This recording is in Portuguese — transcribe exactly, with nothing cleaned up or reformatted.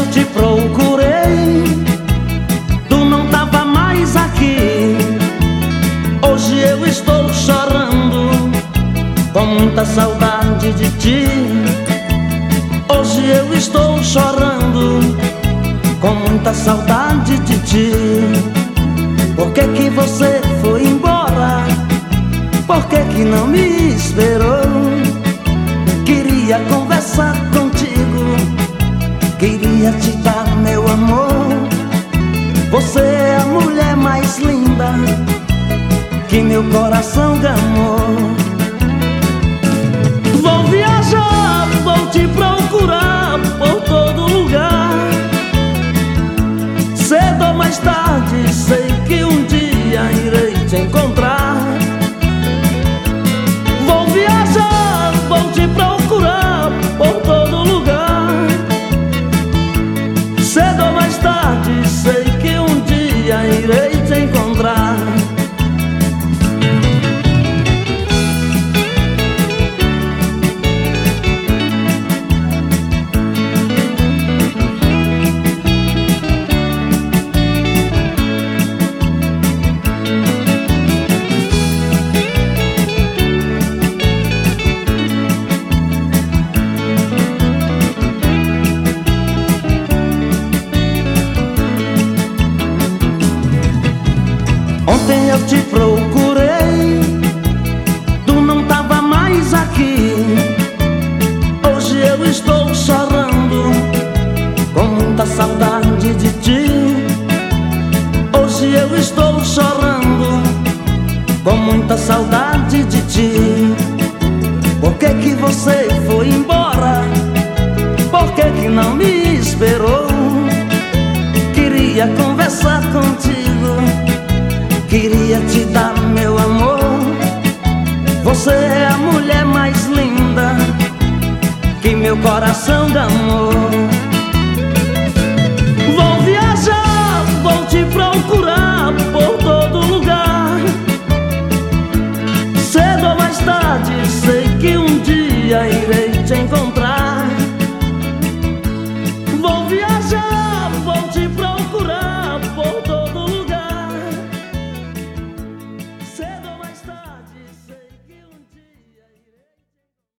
te procurei, tu não tava mais aqui. Hoje eu estou chorando, com muita saudade de ti. Hoje eu estou chorando, com muita saudade de ti. Por que que você foi embora? Por que que não me esperou? Queria conversar contigo, queria te dar meu amor. Você é a mulher mais linda que meu coração gamou. Vou viajar, vou te procurar por todo lugar. Cedo ou mais tarde, sei que um dia irei te encontrar. Vou viajar, vou te procurar por todo lugar. Cedo ou mais tarde, sei que um dia irei te encontrar. Ontem eu te procurei, tu não tava mais aqui. Hoje eu estou chorando, com muita saudade de ti. Hoje eu estou chorando, com muita saudade de ti. Por que que você foi embora? Por que que não me esperou? Queria conversar contigo, queria te dar meu amor. Você é a mulher mais linda que meu coração gamou.